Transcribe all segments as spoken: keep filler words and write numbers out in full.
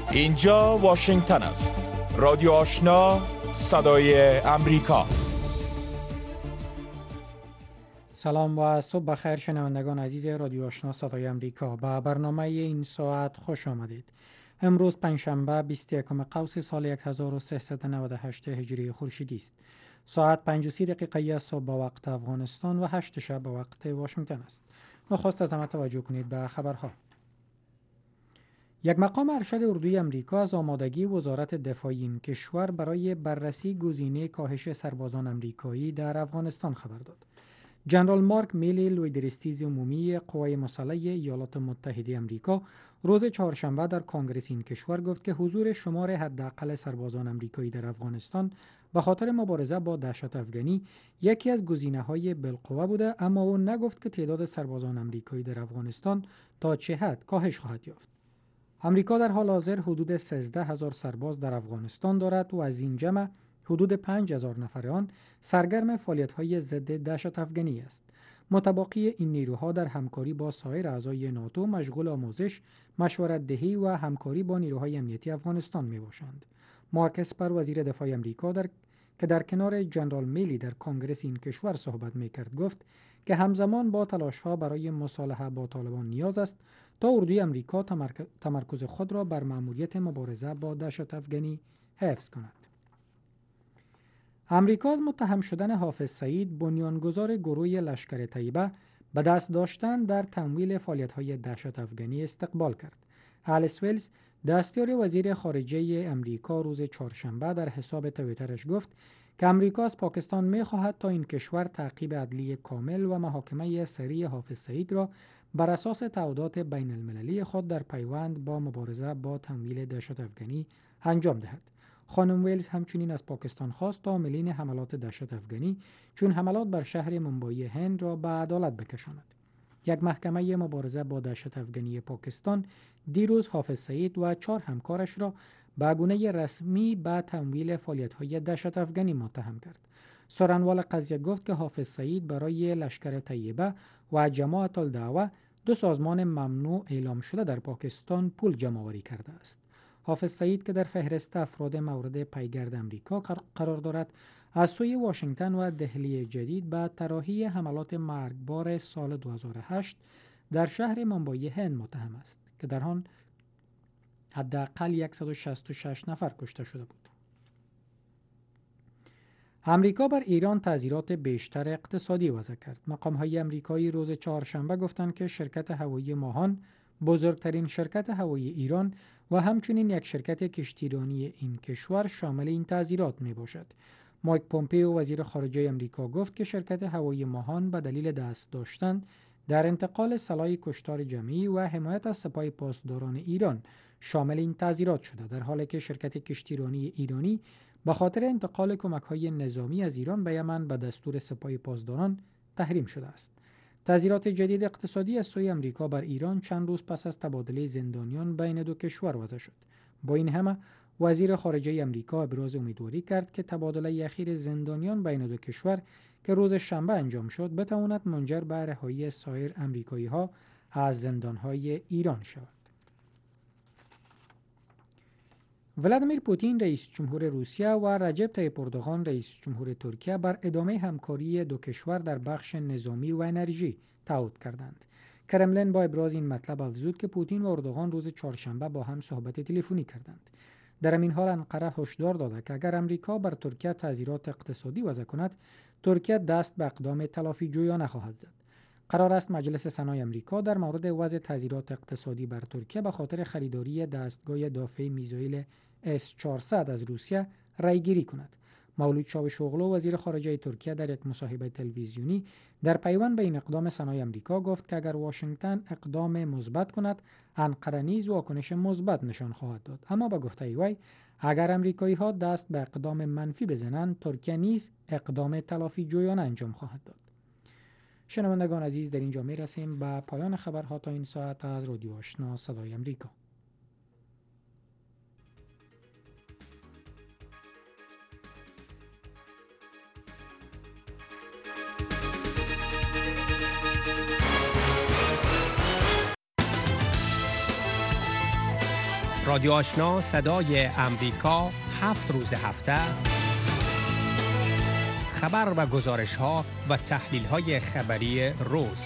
اینجا واشنگتن است. رادیو آشنا، صدای امریکا. سلام و صبح بخیر شنوندگان عزیز رادیو آشنا صدای امریکا. به برنامه این ساعت خوش آمدید. امروز پنجشنبه بیست و یکم قوس سال یک هزار و سیصد و نود و هشت هجری خورشیدی است. ساعت پنج و سی دقیقه صبح به وقت افغانستان و هشت شب به وقت واشنگتن است. نخست از همه توجه کنید به خبرها. یک مقام ارشد اردوی امریکا از آمادگی وزارت دفاع این کشور برای بررسی گزینه کاهش سربازان امریکایی در افغانستان خبر داد. جنرال مارک میلی، لویدرستیز عمومی قوای مسلح ایالات متحده امریکا، روز چهارشنبه در کنگره این کشور گفت که حضور شمار حداقل سربازان امریکایی در افغانستان به خاطر مبارزه با دهشت افغانی یکی از گزینه‌های بالقوه بوده، اما او نگفت که تعداد سربازان امریکایی در افغانستان تا چه حد کاهش خواهد یافت. امریکا در حال حاضر حدود سیزده هزار سرباز در افغانستان دارد و از این جمع حدود پنج هزار نفر آن سرگرم فعالیت‌های ضد دهشت افغانی است. متباقی این نیروها در همکاری با سایر اعضای ناتو مشغول آموزش، مشورت دهی و همکاری با نیروهای امنیتی افغانستان می‌باشند. مارک اسپر، وزیر دفاع امریکا، در که در کنار جنرال میلی در کنگره این کشور صحبت می‌کرد، گفت که همزمان با تلاش‌ها برای مصالحه با طالبان نیاز است تا اردوی امریکا تمرکز خود را بر مأموریت مبارزه با دهشت افغانی حفظ کند. امریکا از متهم شدن حافظ سعید، بنیانگذار گروه لشکر طیبه، به دست داشتن در تمویل فعالیت‌های دهشت افغانی استقبال کرد. الیس ویلز، دستیار وزیر خارجه امریکا، روز چهارشنبه در حساب توییترش گفت که امریکا از پاکستان می‌خواهد تا این کشور تعقیب عدلی کامل و محاکمه سریع حافظ سعید را بر اساس تعهدات بین المللی خود در پیوند با مبارزه با تمویل دهشت افغانی انجام دهد. خانم ویلز همچنین از پاکستان خواست تا عاملین حملات دهشت افغانی چون حملات بر شهر منبای هند را به عدالت بکشاند. یک محکمه مبارزه با دهشت افغانی پاکستان دیروز حافظ سعید و چهار همکارش را به گونه رسمی به تمویل فعالیت‌های دهشت افغانی متهم کرد. سرانوال قضیه گفت که حافظ سعید برای لشکر طیبه و جماعت الدعوه، دو سازمان ممنوع اعلام شده در پاکستان، پول جمع‌آوری کرده است. حافظ سعید که در فهرست افراد مورد پیگرد امریکا قرار دارد، از سوی واشنگتن و دهلی جدید به طراحی حملات مرگبار سال دو هزار و هشت در شهر منبای هند متهم است که در آن حداقل صد و شصت و شش نفر کشته شده بود. امریکا بر ایران تعزیرات بیشتر اقتصادی وضع کرد. مقام‌های امریکایی روز چهارشنبه گفتند که شرکت هوایی ماهان، بزرگترین شرکت هوایی ایران و همچنین یک شرکت کشتیرانی این کشور شامل این تعزیرات می باشد. مایک پومپئو، وزیر خارجه امریکا، گفت که شرکت هوایی ماهان به دلیل دست داشتن در انتقال سلاح کشتار جمعی و حمایت از سپاه پاسداران ایران شامل این تعزیرات شده، در حالی که شرکت کشتیرانی ایرانی به خاطر انتقال کمک‌های نظامی از ایران به یمن به دستور سپاه پاسداران تحریم شده است. تعزیرات جدید اقتصادی از سوی امریکا بر ایران چند روز پس از تبادله زندانیان بین دو کشور وضع شد. با این همه وزیر خارجه امریکا ابراز امیدواری کرد که تبادله اخیر زندانیان بین دو کشور که روز شنبه انجام شد بتواند منجر به رهایی سایر امریکایی‌ها از زندان‌های ایران شود. ولادیمیر پوتین، رئیس جمهور روسیه، و رجب طیب اردوغان، رئیس جمهور ترکیه، بر ادامه همکاری دو کشور در بخش نظامی و انرژی تعهد کردند. کرملین با ابراز این مطلب افزود که پوتین و اردوغان روز چهارشنبه با هم صحبت تلفنی کردند. در این حال انقره هشدار داده که اگر امریکا بر ترکیه تعزیرات اقتصادی وضع کند، ترکیه دست به اقدام تلافی جویانه خواهد زد. قرار است مجلس سنای امریکا در مورد وضع تعزیرات اقتصادی بر ترکیه به خاطر خریداری دستگاه دافع میزایل اس چهارصد از روسیه رای گیری کند. مولود چاوشوغلو، وزیر خارجه ترکیه، در یک مصاحبه تلویزیونی در پیوند به این اقدام سنای امریکا گفت که اگر واشنگتن اقدام مثبت کند، انقره نیز واکنش مثبت نشان خواهد داد. اما با گفته وی، اگر امریکایی‌ها دست به اقدام منفی بزنند، ترکیه نیز اقدام تلافی جویانه انجام خواهد داد. شنوندگان عزیز، در اینجا می‌رسیم به پایان خبرها تا این ساعت از رادیو آشنا صدای امریکا. رادیو آشنا صدای امریکا، هفت روز هفته خبر و گزارش ها و تحلیل های خبری روز.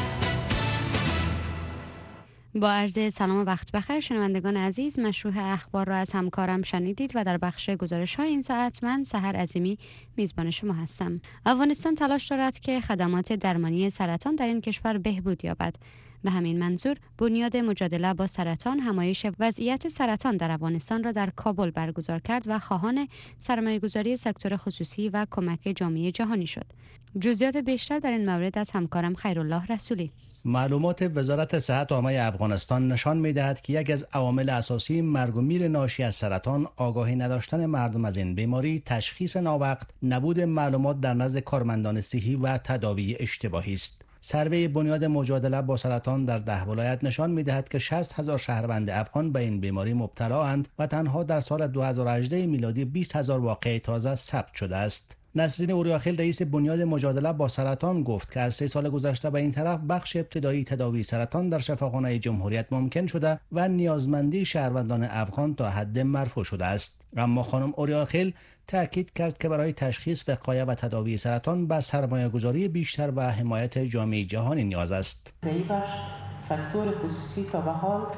با عرض سلام و وقت بخیر شنوندگان عزیز، مشروح اخبار را از همکارم شنیدید و در بخش گزارش های این ساعت من سحر عظیمی میزبان شما هستم. افغانستان تلاش دارد که خدمات درمانی سرطان در این کشور بهبود یابد. به همین منظور بنیاد مجادله با سرطان همایش وضعیت سرطان در افغانستان را در کابل برگزار کرد و خواهان سرمایه‌گذاری سکتور خصوصی و کمک جامعه جهانی شد. جزئیات بیشتر در این مورد از همکارم خیرالله رسولی. معلومات وزارت صحت عامه افغانستان نشان می‌دهد که یکی از عوامل اساسی مرگ و میر ناشی از سرطان آگاهی نداشتن مردم از این بیماری، تشخیص ناوقت، نبود معلومات در نزد کارمندان صحی و تداوی اشتباهی است. سروی بنیاد مجادله با سرطان در ده ولایت نشان می‌دهد که شصت هزار شهروند افغان به این بیماری مبتلا اند و تنها در سال دو هزار و هجده میلادی بیست هزار واقعه تازه ثبت شده است. نسرین اوریاخیل رئیس بنیاد مجادله با سرطان گفت که از سه سال گذشته به این طرف بخش ابتدایی تداوی سرطان در شفاخانه جمهوریت ممکن شده و نیازمندی شهروندان افغان تا حد مرفوع شده است. اما خانم اوریاخیل تاکید کرد که برای تشخیص، وقایه و تداوی سرطان بر سرمایه‌گذاری بیشتر و حمایت جامعه جهانی نیاز است. در این بخش سکتور خصوصی تا به حال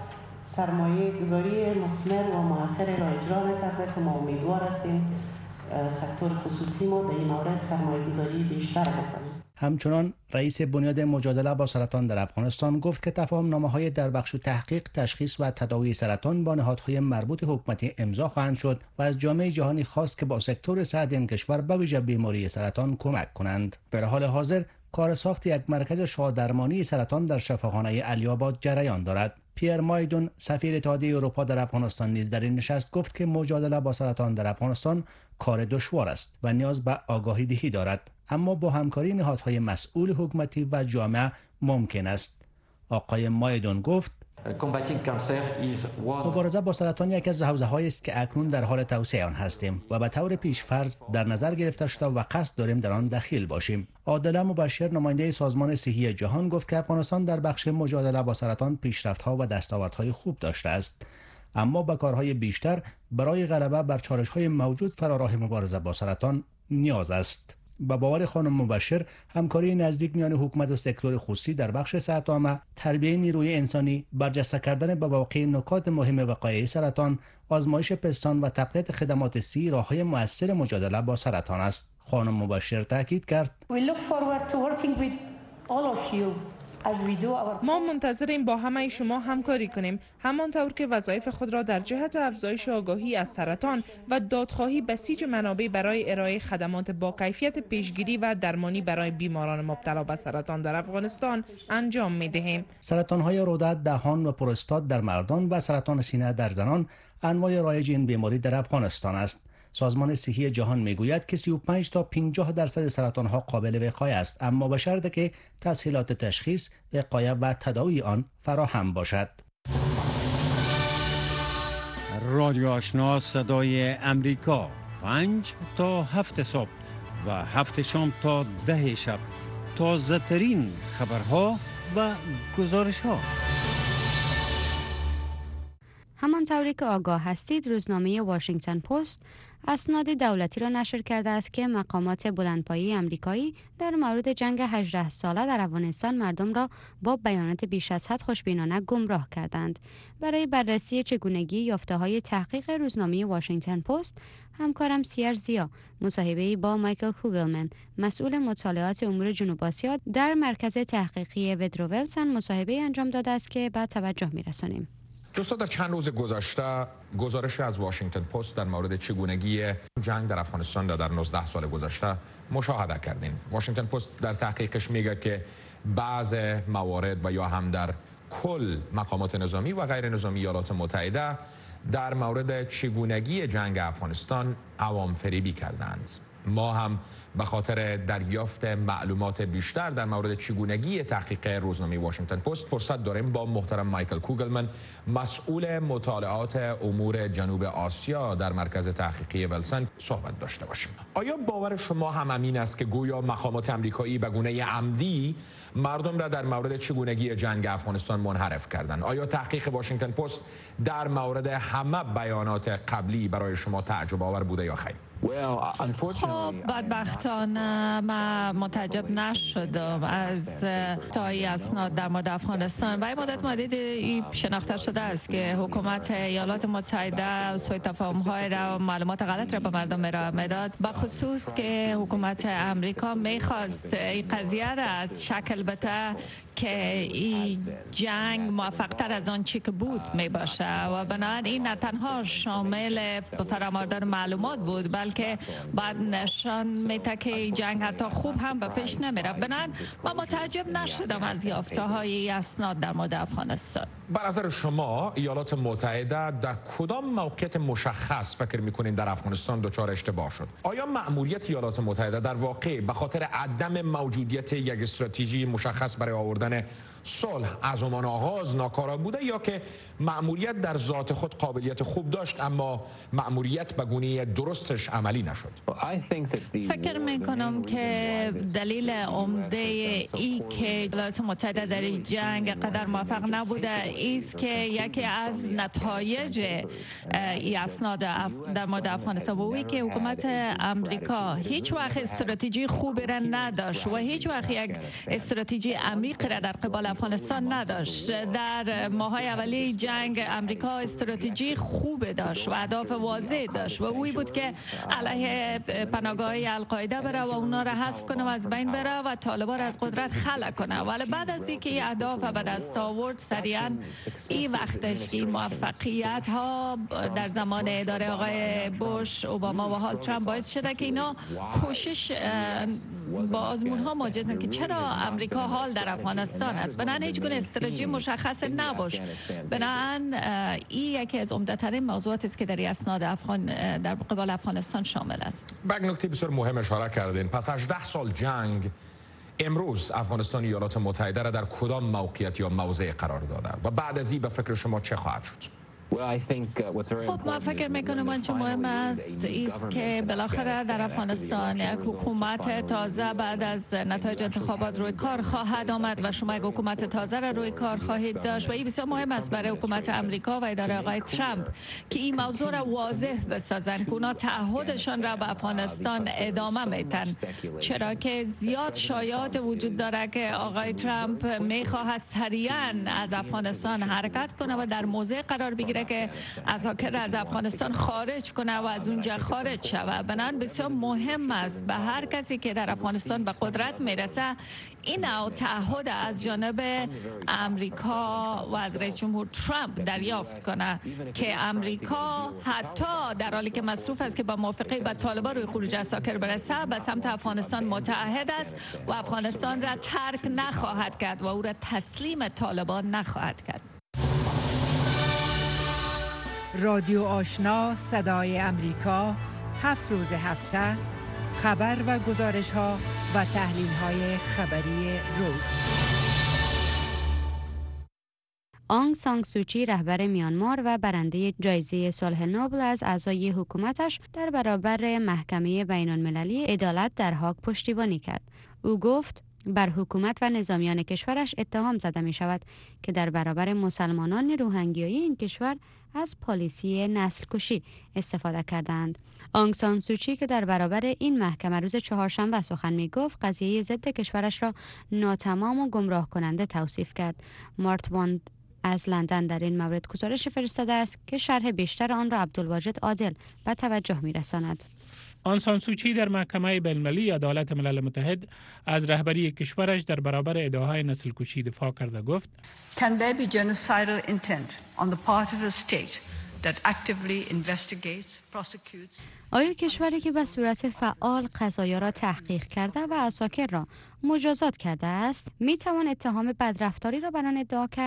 سرمایه‌گذاری مثمر و موثر را اجرا نکرده که ما امیدوار هستیم سکتور خصوصی ما در این مورد سرمایه‌گذاری بیشتر بکنه. همچنان رئیس بنیاد مجادله با سرطان در افغانستان گفت که تفاهم نامه‌های در بخش تحقیق، تشخیص و تداوی سرطان با نهادهای مربوط حکومتی امضا خواهند شد و از جامعه جهانی خواست که با سکتور صحت این کشور به ویژه بیماری سرطان کمک کنند. در حال حاضر کار ساخت یک مرکز شادرمانی سرطان در شفاخانه علی‌آباد جریان دارد. پیر مایدون سفیر اتحادیه اروپا در افغانستان نیز در این نشست گفت که مجادله با سرطان در افغانستان کار دشوار است و نیاز به آگاهی دهی دارد، اما با همکاری نهادهای مسئول حکومتی و جامعه ممکن است. آقای مایدون گفت مبارزه با سرطان یکی از حوزه‌هایی است که اکنون در حال توسعه آن هستیم و به طور پیش‌فرض در نظر گرفته شده و قصد داریم در آن دخیل باشیم. عادله مبشر نماینده سازمان صحی جهان گفت که افغانستان در بخش مجادله با سرطان پیشرفت‌ها و دستاوردهای خوب داشته است، اما با کارهای بیشتر برای غلبه بر چالش‌های موجود فراراه مبارزه با سرطان نیاز است. با باور خانم مبشر، همکاری نزدیک میان حکومت و سکتور خصوصی در بخش صحت عامه، تربیت نیروی انسانی، برجسته کردن به واقع نکات مهم وقایع سرطان، آزمایش پستان و تقویت خدمات صحی راه‌های مؤثر مجادله با سرطان است. خانم مبشر تاکید کرد: ما منتظریم با همه شما همکاری کنیم، همانطور که وظایف خود را در جهت افزایش آگاهی از سرطان و دادخواهی بسیج منابع برای ارائه خدمات با کیفیت پیشگیری و درمانی برای بیماران مبتلا به سرطان در افغانستان انجام می دهیم. سرطان‌های رودت، دهان و پروستات در مردان و سرطان سینه در زنان انواع رایج این بیماری در افغانستان است. سازمان صحی جهان میگوید که سی و پنج تا پنجاه درصد سرطان‌ها قابل وقایه است، اما به شرطی که تسهیلات تشخیص، وقایه و تداوی آن فراهم باشد. رادیو آشنا صدای امریکا، پنج تا هفت صبح و هفت شام تا ده شب، تازه ترین خبرها و گزارش ها. همانطوری که آگاه هستید، روزنامه واشنگتن پست اسناد دولتی را نشر کرده است که مقامات بلندپایه آمریکایی در مورد جنگ هجده ساله در افغانستان مردم را با بیانات بیش از حد خوشبینانه گمراه کردند. برای بررسی چگونگی یافته‌های تحقیق روزنامه واشنگتن پست، همکارم سیر زیا مصاحبه‌ای با مایکل کوگلمن، مسئول مطالعات امور جنوب آسیا در مرکز تحقیقی ودرو ولسن، مصاحبه انجام داده است که بعد توجه می‌رسانیم. دوستان، در چند روز گذشته گزارش از واشنگتن پست در مورد چگونگی جنگ در افغانستان در نوزده سال گذشته مشاهده کردیم. واشنگتن پست در تحقیقش میگه که بعض موارد و یا هم در کل مقامات نظامی و غیر نظامی ایالات متحده در مورد چگونگی جنگ افغانستان عوام فریبی کردند. ما هم به خاطر دریافت معلومات بیشتر در مورد چگونگی تحقیق روزنامه واشنگتن پست فرصت داریم با محترم مایکل کوگلمن، مسئول مطالعات امور جنوب آسیا در مرکز تحقیقی ولسن، صحبت داشته باشیم. آیا باور شما هم همین است که گویا مقامات آمریکایی به گونه عمدی مردم را در مورد چگونگی جنگ افغانستان منحرف کردند؟ آیا تحقیق واشنگتن پست در مورد همه بیانات قبلی برای شما تعجب آور بوده یا خیر؟ خب بدبختانه من متعجب نشدم از تایی اسناد در مورد افغانستان. برای مدت مدیدی شناخته شده است که حکومت ایالات متحده سوء تفاهم‌های را و معلومات غلط را به مردم ارائه میداد، به خصوص که حکومت امریکا میخواست این قضیه را شکل بده که این جنگ موفق‌تر از آن چی که بود می باشه و بنابراین نه تنها شامل فراماردن معلومات بود بلکه بعد نشان میده که جنگ حتی خوب هم به پیش نمیره. بنابراین من متعجب نشدم از یافته‌های اسناد در مورد افغانستان. به نظر شما ایالات متحده در کدام موقعیت مشخص فکر میکنین در افغانستان دچار اشتباه شد؟ آیا مأموریت ایالات متحده در واقع به خاطر عدم موجودیت یک استراتژی مشخص برای آوردن صلح از همان آغاز ناکارا بوده، یا که مأموریت در ذات خود قابلیت خوب داشت اما مأموریت به گونه درستش عملی نشد؟ فکر میکنم که دلیل عمده ای که ایالات متحده در این جنگ قدر موفق نبوده است که یکی از نتایج این اسناد در مورد افغانستان و که حکومت امریکا هیچ وقت استراتژی خوبی را نداشت و هیچ وقت یک استراتژی عمیق را در قبال افغانستان نداشت. در ماهای اولی جنگ امریکا استراتژی خوب داشت و اهداف واضح داشت و اوی بود که علیه پناهگاه القاعده بره و اونا را حذف کنه و از بین بره و طالبان از قدرت خلع کنه. ولی بعد از اینکه این اهداف به دست آورد سریعا این وقتش که موفقیت ها در زمان اداره آقای بوش، اوباما و حال ترامپ باعث شده که اینا کوشش با آزمون ها مواجه که چرا امریکا حال در افغانستان است. بنابراین هیچ گونه استراتژی مشخص نباشه. بنابراین این یکی از عمده‌ترین موضوعاتی است که در اسناد افغان در قبال افغانستان شامل است. به نکته بسیار مهم اشاره کردین. پس هجده سال جنگ امروز افغانستان ایالات متحده را در کدام موقعیت یا موضع قرار داده و بعد از این به فکر شما چه خواهد شد؟ خب من فکر میکنم آنچه مهم است است که بالاخره در افغانستان یک حکومت تازه بعد از نتایج انتخابات روی کار خواهد آمد و شما یک حکومت تازه را روی کار خواهید داشت و این بسیار مهم است برای حکومت امریکا و اداره آقای ترامپ که این موضوع را واضح بسازند که اونا تعهدشان را به افغانستان ادامه میتن، چرا که زیاد شایعات وجود داره که آقای ترامپ میخواهد سریعا از افغانستان حرکت کنه و در موضع قرار بگیره که از هاکر از افغانستان خارج کنه و از اونجا خارج شود. بنابراین بسیار مهم است به هر کسی که در افغانستان به قدرت میرسه این نوع تعهد از جانب امریکا و از رئیس جمهور ترامپ دریافت کنه که امریکا حتی در حالی که مصروف است که با موافقه با طالبان روی خروج از هاکر برسه به سمت افغانستان متعهد است و افغانستان را ترک نخواهد کرد و او را تسلیم طالبان نخواهد کرد. رادیو آشنا صدای امریکا، هفت روز هفته خبر و گزارش ها و تحلیل های خبری روز. آنگ سان سوچی رهبر میانمار و برنده جایزه صلح نوبل از اعضای حکومتش در برابر محکمه بین المللی عدالت در هاگ پشتیبانی کرد. او گفت بر حکومت و نظامیان کشورش اتهام زده می شود که در برابر مسلمانان روهینگیای این کشور از پالیسی نسل کشی استفاده کردند. آنگ سان سوچی که در برابر این محکمه روز چهارشنبه سخن می گفت قضیه ضد کشورش را ناتمام و گمراه کننده توصیف کرد. مارت واند از لندن در این مورد گزارش فرستاده است که شرح بیشتر آن را عبدالواجد عادل به توجه می رساند. آن سان سوچی در محکمه بین‌المللی عدالت ملل متحد از رهبری کشورش در برابر ادعاهای نسل کشی دفاع کرده گفت Can there be genocidal intent on the part of a state that actively investigates, prosecutes? آیا کشوری که به صورت فعال قضایا را تحقیق کرده و عساکر را مجازات کرده است می توان اتهام بدرفتاری را بر آن ادعا کرد؟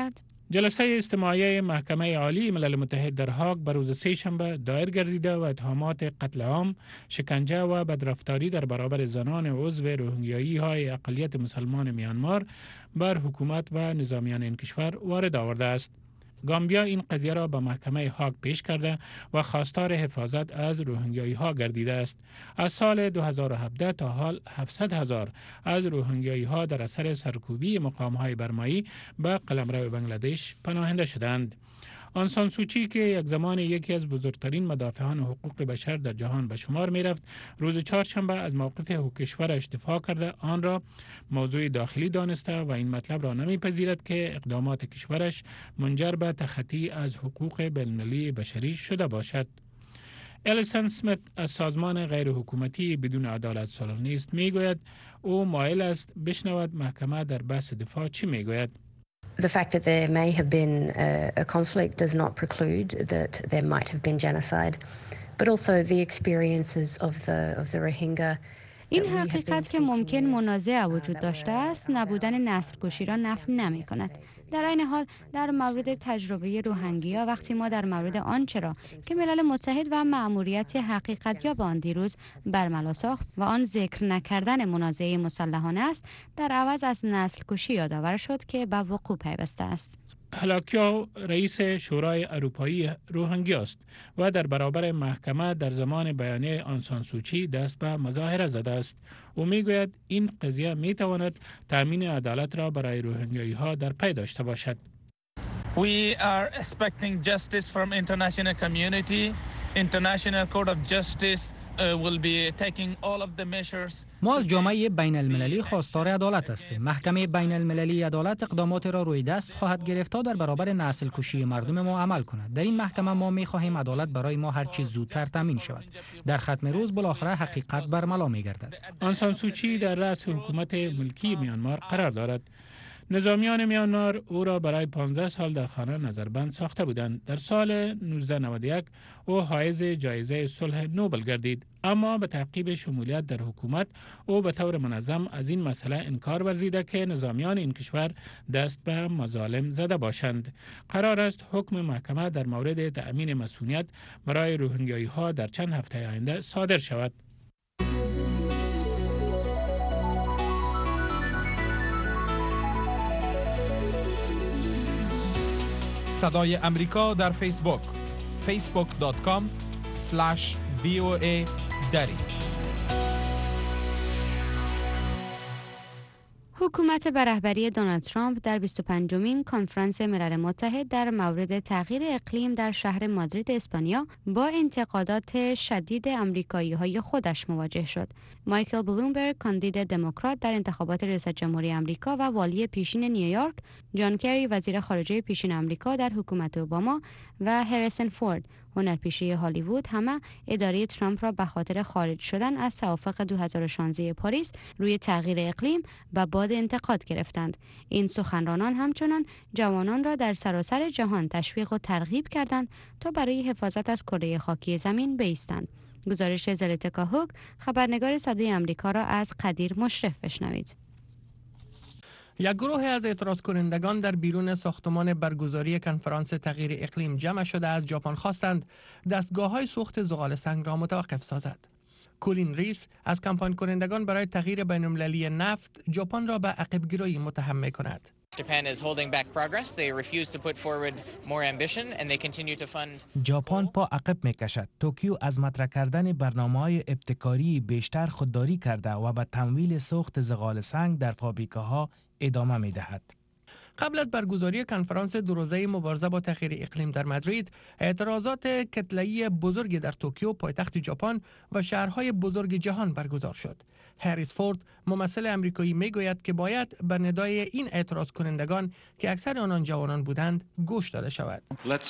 جلسه استماعی محکمه عالی ملل متحد در هاگ بر روز سه شنبه دایر گردیده و اتهامات قتل عام، شکنجه و بدرفتاری در برابر زنان عضو روهینگیایی های اقلیت مسلمان میانمار بر حکومت و نظامیان این کشور وارد آورده است. گامبیا این قضیه را به محکمه هاگ پیش کرده و خواستار حفاظت از روهینگیایی ها گردیده است. از سال دو هزار و هفده تا حال هفتصد هزار از روهینگیایی ها در اثر سرکوبی مقام های برمایی به قلمرو بنگلادش پناهنده شدند. آن سان سوچی که یک زمان یکی از بزرگترین مدافعان حقوق بشر در جهان به شمار می رفت، روز چهارشنبه از موقف کشورش دفاع کرده آن را موضوع داخلی دانسته و این مطلب را نمیپذیرد که اقدامات کشورش منجر به تخطی از حقوق بین‌المللی بشری شده باشد. الیسن اسمیت از سازمان غیر حکومتی بدون عدالت صلح‌نیست می گوید او مایل است بشنود محکمه در بحث دفاع چی می گوید. The fact that there may have been a, a conflict does not preclude that there might have been genocide, but also the experiences of the of the Rohingya. این حقیقت که ممکن منازعه وجود داشته است، نبودن نسل کشی را نفی نمی کند. در این حال در مورد تجربه روهینگیا وقتی ما در مورد آنچه را که ملل متحد و مأموریت حقیقت یا آن دیروز برملا ساخت و آن ذکر نکردن منازعه مسلحانه است، در عوض از نسل کشی یادآور شد که به وقوع پیوسته است. هلاکیاو رئیس شورای اروپایی روهینگیا است و در برابر محکمه در زمان بیانیه آن سان سوچی دست به مظاهره زده است. او میگوید این قضیه میتواند تامین عدالت را برای روهینگیایی ها در پی داشته باشد. We are expecting justice from international community. International Court of Justice will be taking all of the measures. ما از جامعه بین المللی خواستار عدالت هستیم. محکمه بین المللی عدالت اقدامات را روی دست خواهد گرفت تا در برابر نسل کشی مردم ما عمل کند. در این محکمه ما می خواهیم عدالت برای ما هر چیز زودتر تامین شود. در ختم روز بالاخره حقیقت برملا می گردد. آن سان سوچی در رأس حکومت ملکی میانمار قرار دارد. نظامیان میانمار او را برای پانزده سال در خانه نظربند ساخته بودند. در سال نوزده نود و یک او حائز جایزه صلح نوبل گردید، اما به تعقیب شمولیت در حکومت او به طور منظم از این مسئله انکار ورزیده که نظامیان این کشور دست به مظالم زده باشند. قرار است حکم محکمه در مورد تأمین مسئولیت برای روهینگیایی ها در چند هفته آینده صادر شود. صدای امریکا در فیسبوک فیسبوک دات کام اسلش وی او ای دری. حکومت به رهبری دونالد ترامپ در بیست و پنجمین کنفرانس ملل متحد در مورد تغییر اقلیم در شهر مادرید اسپانیا با انتقادات شدید آمریکایی‌های خودش مواجه شد. مایکل بلومبرگ کاندید دموکرات در انتخابات ریاست جمهوری آمریکا و والی پیشین نیویورک، جان کری وزیر خارجه پیشین آمریکا در حکومت اوباما و هریسون فورد هنرپیشه هالیوود همه اداره ترامپ را به خاطر خارج شدن از توافق دو هزار و شانزده پاریس روی تغییر اقلیم به باد انتقاد گرفتند. این سخنرانان همچنان جوانان را در سراسر جهان تشویق و ترغیب کردند تا برای حفاظت از کره خاکی زمین بایستند. گزارش زلیتکا هوک، خبرنگار صدای آمریکا را از قدیر مشرف بشنوید. یک گروه از اعتراض کنندگان در بیرون ساختمان برگزاری کنفرانس تغییر اقلیم جمع شده از ژاپن خواستند دستگاه‌های سوخت زغال سنگ را متوقف سازد. کولین ریس از کمپاین کنندگان برای تغییر بین‌المللی نفت ژاپن را به عقب‌گیری متهم می‌کند. ژاپن پا عقب می‌کشد. توکیو از مطرح کردن برنامه‌های ابتکاری بیشتر خودداری کرده و به تمویل سوخت زغال سنگ در فابریکه‌ها ادامه می‌دهد. قبل از برگزاری کنفرانس دو روزه مبارزه با تغییر اقلیم در مادرید، اعتراضات کتله‌ای بزرگی در توکیو پایتخت ژاپن و شهرهای بزرگ جهان برگزار شد. هریس فورد ممثل امریکایی میگوید که باید به ندای این اعتراض کنندگان که اکثر آنان جوانان بودند گوش داده شود.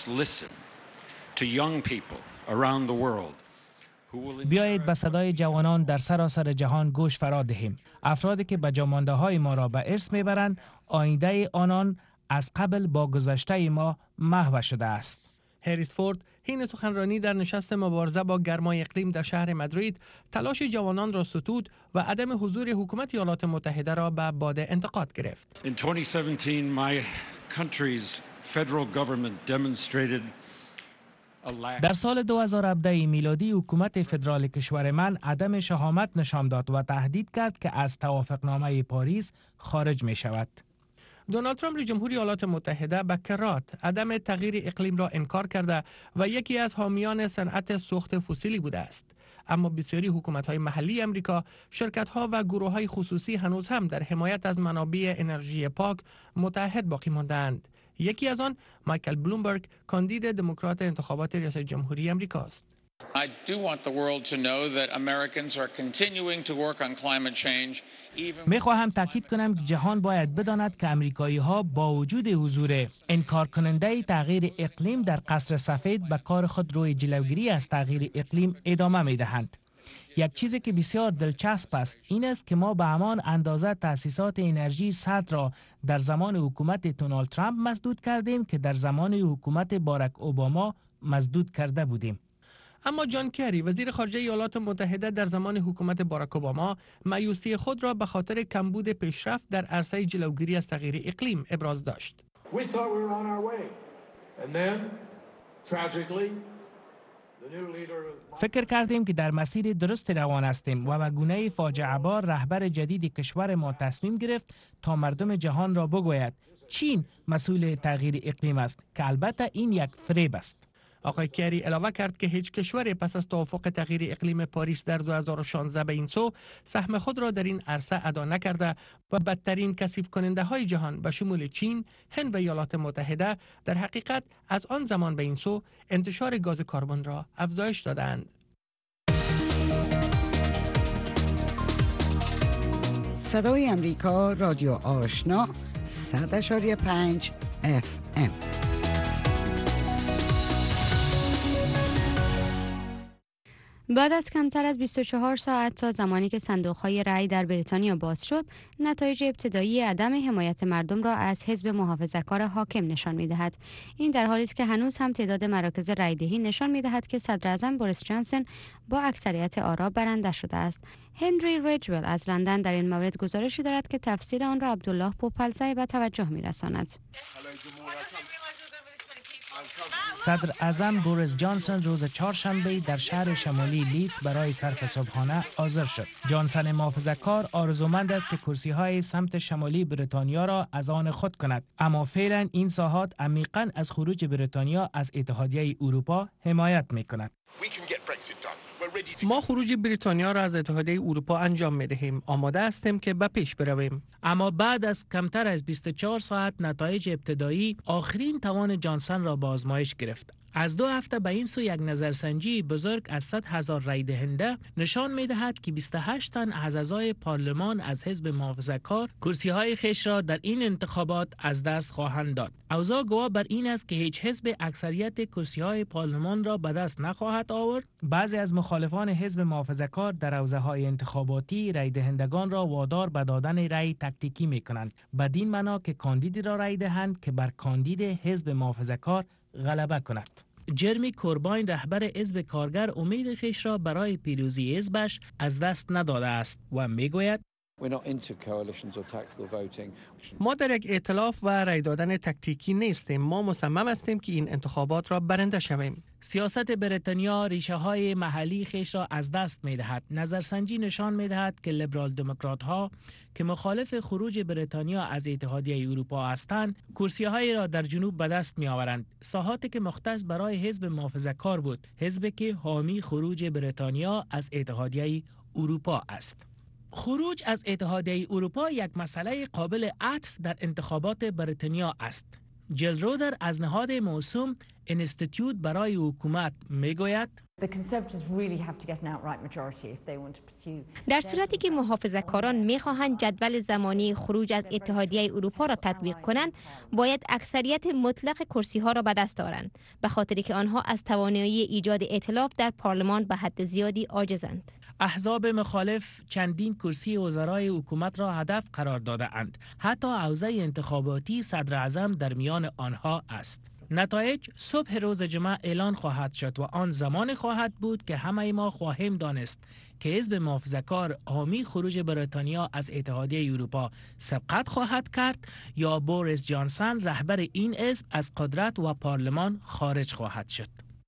بیایید به صدای جوانان در سراسر جهان گوش فرا دهیم. افرادی که به جامانده های ما را به ارث میبرند، آینده آنان از قبل با گذشته ما محو شده است. هریس فورد حین سخنرانی در نشست مبارزه با گرمای اقلیم در شهر مادرید تلاش جوانان را ستود و عدم حضور حکومت ایالات متحده را به باد انتقاد گرفت. In twenty seventeen my country's در سال دو هزار و هفده میلادی حکومت فدرال کشور من عدم شهامت نشان داد و تهدید کرد که از توافقنامه پاریس خارج می شود. دونالد ترامپ رئیس جمهور ایالات متحده به کرات عدم تغییر اقلیم را انکار کرده و یکی از حامیان صنعت سوخت فسیلی بوده است. اما بسیاری حکومت‌های محلی امریکا، شرکت‌ها و گروه‌های خصوصی هنوز هم در حمایت از منابع انرژی پاک متحد باقی مانده‌اند. یکی از آن مایکل بلومبرگ، کاندید دموکرات انتخابات ریاست جمهوری امریکا است. I do want the world to know that Americans are continuing to work on climate change. می خواهم تاکید کنم که جهان باید بداند که امریکایی ها با وجود حضور انکار کننده تغییر اقلیم در قصر سفید به کار خود روی جلوگیری از تغییر اقلیم ادامه می دهند. یک چیزی که بسیار دلچسب است این است که ما به همان اندازه تأسیسات انرژی سرد را در زمان حکومت دونالد ترامپ مسدود کردیم که در زمان حکومت باراک اوباما مسدود کرده بودیم. اما جان کری، وزیر خارجه ایالات متحده در زمان حکومت باراک اوباما، مایوسی خود را به خاطر کمبود پیشرفت در عرصه جلوگیری از تغییر اقلیم ابراز داشت. فکر کردیم که در مسیر درست روان هستیم و به گونه فاجعه بار رهبر جدید کشور ما تصمیم گرفت تا مردم جهان را بگوید چین مسئول تغییر اقلیم است که البته این یک فریب است. آقای کری علاوه کرد که هیچ کشوری پس از توافق تغییر اقلیم پاریس در دو هزار و شانزده به این سو سهم خود را در این عرصه ادا نکرده و بدترین کثیف کننده های جهان به شمول چین، هند و ایالات متحده در حقیقت از آن زمان به این سو انتشار گاز کربن را افزایش دادند. صدای امریکا، رادیو آشنا، صد اشاری پنج اف ام. بعد از کمتر از بیست و چهار ساعت تا زمانی که صندوق‌های رأی در بریتانیا باز شد، نتایج ابتدایی عدم حمایت مردم را از حزب محافظه‌کار حاکم نشان می‌دهد. این در حالی است که هنوز هم تعداد مراکز رأی‌دهی نشان می‌دهد که صدراعظم بوریس جانسون با اکثریت آرا برنده شده است. هنری ریجول از لندن در این مورد گزارشی دارد که تفصیل آن را عبدالله پوپلزی به توجه می‌رساند. صدر اعظم بوریس جانسون روز چهارشنبه در شهر شمالی لیدز برای صرف صبحانه حاضر شد. جانسون محافظه‌کار آرزومند است که کرسی‌های سمت شمالی بریتانیا را از آن خود کند، اما فعلا این ساحات عمیقاً از خروج بریتانیا از اتحادیه اروپا حمایت می‌کند. ما خروج بریتانیا را از اتحادیه اروپا انجام می‌دهیم. آماده هستیم که به پیش برویم. اما بعد از کمتر از بیست و چهار ساعت نتایج ابتدایی آخرین توان جانسون را به آزمایش گرفت. از دو هفته به این سو یک نظرسنجی بزرگ از صد هزار رای دهنده نشان می‌دهد که بیست و هشت تن از اعضای پارلمان از حزب محافظه‌کار کرسی‌های خویش را در این انتخابات از دست خواهند داد. اوضاع گواه بر این است که هیچ حزب اکثریت کرسی‌های پارلمان را به دست نخواهد آورد. بعضی از مخالفان حزب محافظه‌کار در حوزه‌های انتخاباتی رای دهندگان را وادار به دادن رای تکتیکی می‌کنند، بدین معنا که کاندیدی را رای دهند که بر کاندید حزب محافظه‌کار غلبه کند. جرمی کورباین رهبر حزب کارگر امید خویش را برای پیروزی حزبش از دست نداده است و میگوید ما در یک ائتلاف و رای دادن تکتیکی نیستیم. ما مصمم هستیم که این انتخابات را برنده شویم. سیاست بریتانیا ریشه های محلی خویش را از دست می دهد. نظرسنجی نشان می دهد که لیبرال دموکرات ها که مخالف خروج بریتانیا از اتحادیه اروپا هستند، کرسی های را در جنوب به دست می آورند. ساحاتی که مختص برای حزب محافظه‌کار بود، حزبی که حامی خروج بریتانیا از اتحادیه اروپا است. خروج از اتحادیه اروپا یک مسئله قابل عطف در انتخابات بریتانیا است. جل رودر از نهاد موسوم انستیتوت برای حکومت میگوید در صورتی که محافظه‌کاران می‌خواهند جدول زمانی خروج از اتحادیه اروپا را تطبیق کنند، باید اکثریت مطلق کرسی‌ها را به دست آورند، به خاطری که آنها از توانایی ایجاد ائتلاف در پارلمان به حد زیادی عاجزند. احزاب مخالف چندین کرسی وزرای حکومت را هدف قرار داده اند. حتی حوزه انتخاباتی صدر اعظم در میان آنها است. نتایج صبح روز جمعه اعلان خواهد شد و آن زمان خواهد بود که همه ما خواهیم دانست که حزب محافظه‌کار حامی خروج بریتانیا از اتحادیه اروپا سبقت خواهد کرد یا بوریس جانسون رهبر این حزب از قدرت و پارلمان خارج خواهد شد.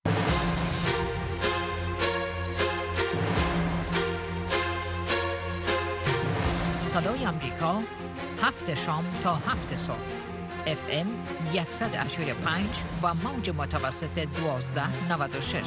صدای آمریکا هفت شام تا هفت صبح اف ام صد و هشت و پنج و موج متوسط دوازده نود و شش.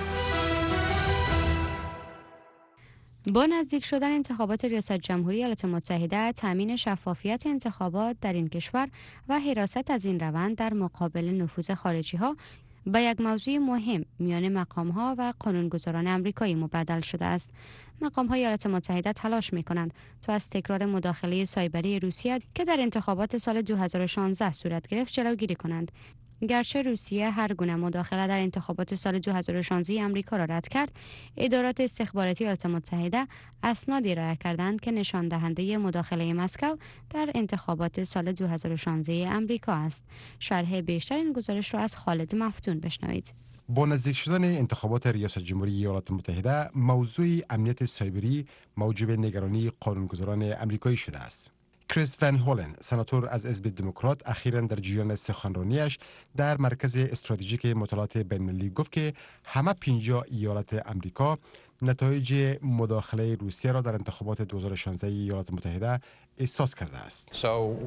با نزدیک شدن انتخابات ریاست جمهوری ایالات متحده، تامین شفافیت انتخابات در این کشور و حراست از این روند در مقابل نفوذ خارجی ها به یک موضوع مهم میان مقام ها و قانونگذاران آمریکایی مبدل شده است. مقام های ایالات متحده تلاش می کنند تا از تکرار مداخله سایبری روسیه که در انتخابات سال دو هزار و شانزده صورت گرفت جلوگیری کنند. گرچه روسیه هر گونه مداخله در انتخابات سال دو هزار و شانزده آمریکا را رد کرد، ادارات استخباراتی ایالات متحده اسنادی ارائه کردند که نشان دهنده مداخله مسکو در انتخابات سال دو هزار و شانزده آمریکا است. شرح بیشتر این گزارش را از خالد مفتون بشنوید. با نزدیک شدن انتخابات ریاست جمهوری ایالات متحده، موضوع امنیت سایبری موجب نگرانی قانونگذاران آمریکایی شده است. کریس ون هولن، سناتور از حزب دموکرات، اخیراً در جریان سخنرانیش در مرکز استراتژیک مطالعات بین‌المللی گفت که همه پنجاه ایالت آمریکا نتایج مداخله روسیه را در انتخابات دو هزار و شانزده ایالات متحده احساس کرده است.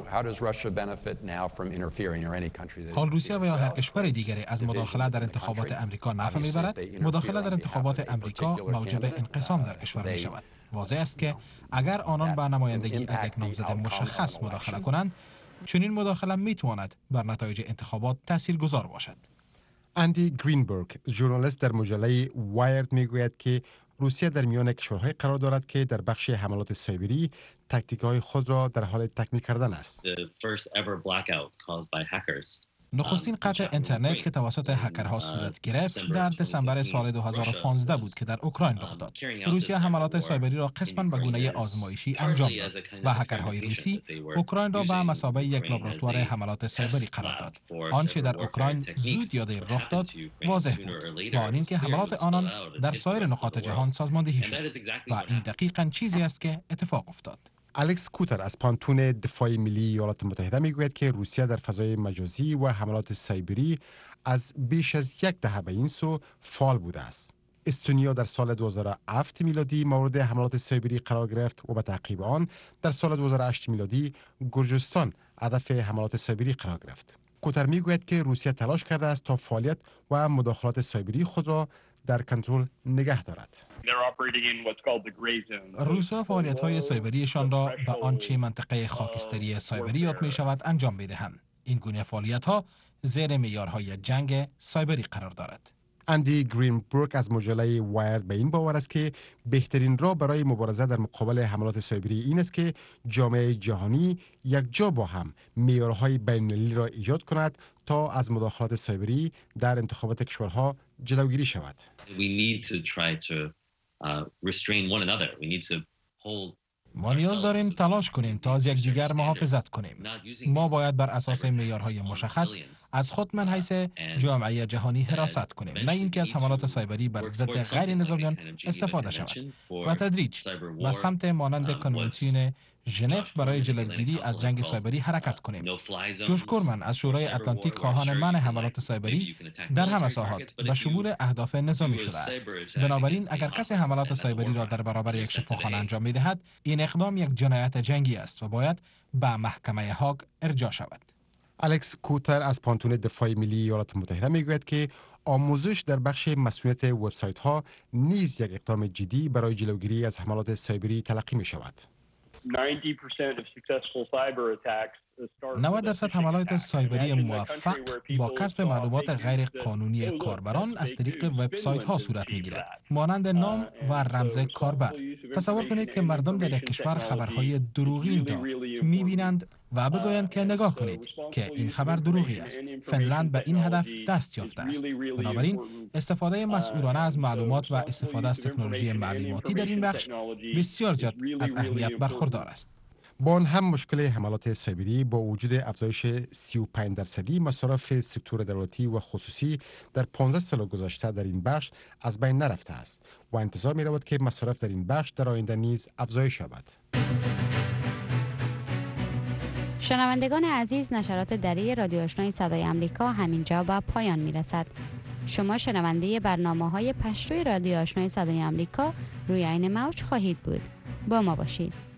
حال روسیه و یا هر کشور دیگری از مداخله در انتخابات آمریکا نفع میبرد؟ مداخله در انتخابات آمریکا موجب انقسام در کشور می شود. واضح است که اگر آنان به نمایندگی از یک نامزد مشخص مداخله کنند، چنین مداخله میتواند بر نتایج انتخابات تاثیرگذار باشد. اندی گرینبرگ، ژورنالیست در مجله وایرد، میگوید که روسیه در میان کشورهای قرار دارد که در بخش حملات سایبری تاکتیک‌های خود را در حال تکمیل کردن است. نخستین قطع اینترنت که توسط هکرها صورت گرفت در دسامبر سال دو هزار و پانزده بود که در اوکراین رخ داد. روسیه حملات سایبری را قسماً به گونه آزمایشی انجام داد و هکرهای روسی اوکراین را به مثابه یک لابراتوار حملات سایبری قرار داد. آنچه در اوکراین زود یا دیر رخ داد واضح بود، با اینکه حملات آنان در سایر نقاط جهان سازماندهی شد و این دقیقاً چیزی است که اتفاق افتاد. الکس کوتر از پانتون دفاع ملی ایالات متحده میگوید که روسیه در فضای مجازی و حملات سایبری از بیش از یک دهه به این سو فعال بوده است. استونیا در سال دو هزار و هفت میلادی مورد حملات سایبری قرار گرفت و به تعقیب آن در سال دو هزار و هشت میلادی گرجستان هدف حملات سایبری قرار گرفت. کوتر میگوید که روسیه تلاش کرده است تا فعالیت و مداخلات سایبری خود را در کنترل نگه دارد. روس‌ها فعالیت‌های سایبریشان را به آنچه منطقه خاکستری سایبری یاد می‌شود انجام می‌دهند. این گونه فعالیت‌ها زیر معیارهای جنگ سایبری قرار دارد. اندی گرینبرگ از مجله وایرد به این باور است که بهترین راه برای مبارزه در مقابل حملات سایبری این است که جامعه جهانی یک جا با هم معیارهای بین‌المللی را ایجاد کند تا از مداخلات سایبری در انتخابات کشورها جلوگیری شود. ما نیاز داریم تلاش کنیم تا از یکدیگر محافظت کنیم. ما باید بر اساس معیارهای مشخص از خود من حیث جامعه جهانی حراست کنیم، نه اینکه از حملات سایبری بر ضد غیر نظامیان استفاده شود و تدریج به سمت مانند کنوانسیون ژنو برای جلوگیری از جنگ سایبری حرکت کنیم. جوش کورمن از شورای اتلانتیک خواهان منع حملات سایبری در همه ساحات به شمول اهداف نظامی شده است. بنابراین اگر کسی حملات سایبری را در برابر یک شفاخانه انجام می‌دهد، این اقدام یک جنایت جنگی است و باید به محکمه هاگ ارجاع شود. الکس کوتر از پانتون دفاع ملی ایالات متحده میگوید که آموزش در بخش مسئولیت وبسایت‌ها نیز یک اقدام جدی برای جلوگیری از حملات سایبری تلقی می‌شود. نود درصد حملات سایبری موفق با کسب معلومات غیر قانونی کاربران از طریق وبسایت ها صورت میگیرد، مانند نام و رمز کاربر. تصور کنید که مردم در یک کشور خبرهای دروغین را میبینند و بگویند که نگاه کنید که این خبر دروغی است. فنلند به این هدف دست یافته است. بنابراین استفاده مسئولانه از معلومات و استفاده از تکنولوژی معلوماتی در این بخش بسیار زیاد از اهمیت برخوردار است. با آن هم مشکل حملات سایبری با وجود افزایش سی و پنج درصدی مصارف سکتور دولتی و خصوصی در پانزده سال گذشته در این بخش از بین نرفته است و انتظار می رود که مصارف در این بخش در آینده نیز افزایش یابد. شنوندگان عزیز، نشرات دری رادیو آشنای صدای آمریکا همینجا به پایان می رسد. شما شنونده برنامه‌های پشتوی رادیو آشنای صدای آمریکا روی این موج خواهید بود. با ما باشید.